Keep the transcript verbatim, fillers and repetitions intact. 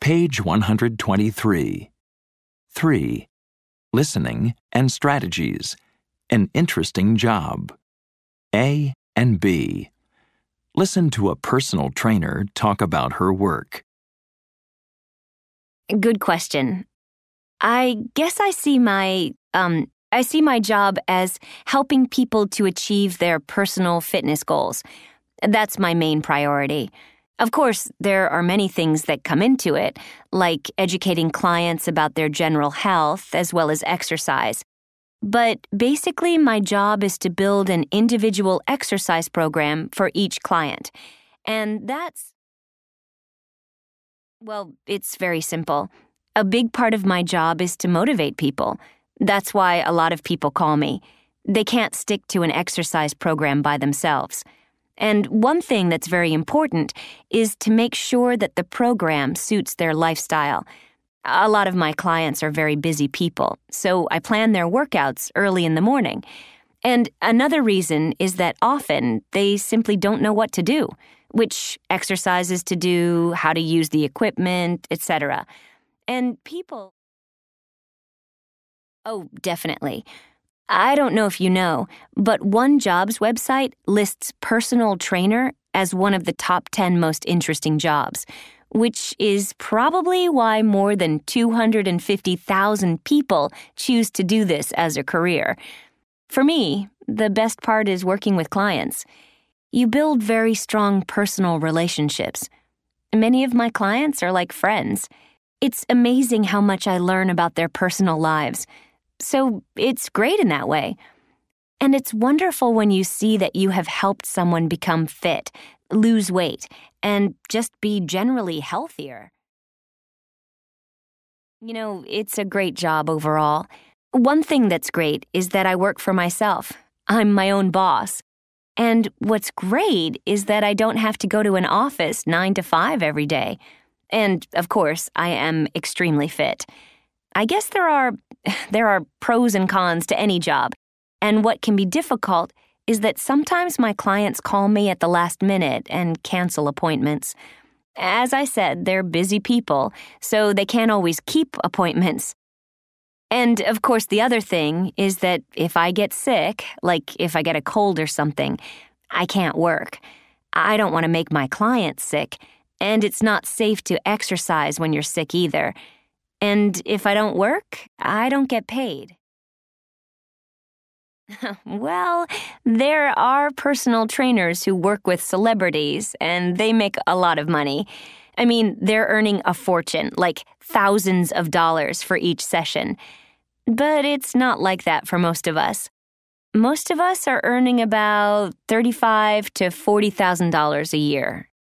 Page one hundred twenty-three. three. Listening and strategies. An interesting job. A and B. Listen to a personal trainer talk about her work. Good question. I guess I see my, um, I see my job as helping people to achieve their personal fitness goals. That's my main priority. Of course, there are many things that come into it, like educating clients about their general health as well as exercise. But basically, my job is to build an individual exercise program for each client. And that's, well, it's very simple. A big part of my job is to motivate people. That's why a lot of people call me. They can't stick to an exercise program by themselves. And one thing that's very important is to make sure that the program suits their lifestyle. A lot of my clients are very busy people, so I plan their workouts early in the morning. And another reason is that often they simply don't know what to do, which exercises to do, how to use the equipment, et cetera. And people... Oh, definitely. I don't know if you know, but One Jobs website lists personal trainer as one of the top ten most interesting jobs, which is probably why more than two hundred fifty thousand people choose to do this as a career. For me, the best part is working with clients. You build very strong personal relationships. Many of my clients are like friends. It's amazing how much I learn about their personal lives. So it's great in that way. And it's wonderful when you see that you have helped someone become fit, lose weight, and just be generally healthier. You know, it's a great job overall. One thing that's great is that I work for myself. I'm my own boss. And what's great is that I don't have to go to an office nine to five every day. And, of course, I am extremely fit. I guess there are there are pros and cons to any job, and what can be difficult is that sometimes my clients call me at the last minute and cancel appointments. As I said, they're busy people, so they can't always keep appointments. And, of course, the other thing is that if I get sick, like if I get a cold or something, I can't work. I don't want to make my clients sick, and it's not safe to exercise when you're sick either. And if I don't work, I don't get paid. Well, there are personal trainers who work with celebrities, and they make a lot of money. I mean, they're earning a fortune, like thousands of dollars for each session. But it's not like that for most of us. Most of us are earning about thirty-five thousand to forty thousand dollars a year.